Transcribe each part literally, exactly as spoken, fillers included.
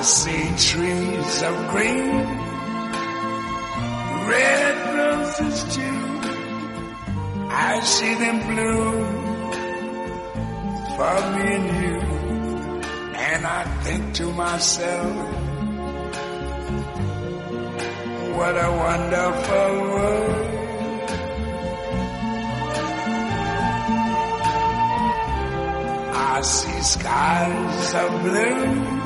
see trees of green, red roses too. I see them bloom for me and you. And I think to myself, what a wonderful world. I see skies of blue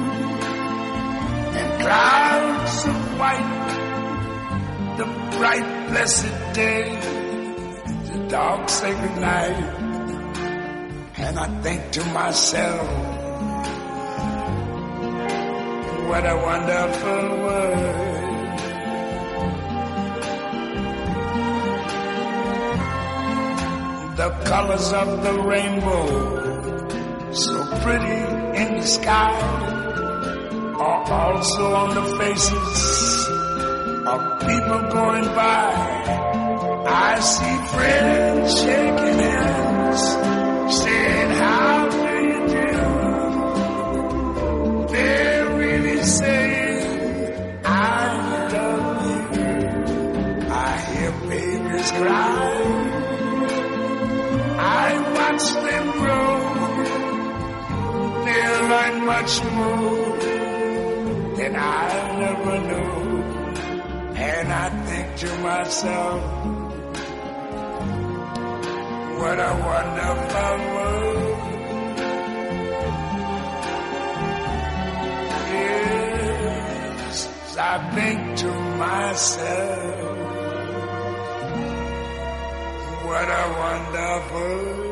and clouds of white, the bright blessed day, the dark sacred night. And I think to myself, what a wonderful world. The colors of the rainbow, so pretty in the sky, are also on the faces of people going by. I see friends shaking hands, saying, how do you do? They're really saying, I love you. I hear babies cry, I watch them grow. They'll learn much more than I'll ever know. And I think to myself, what a wonderful world. Yes, I think to myself, what a wonderful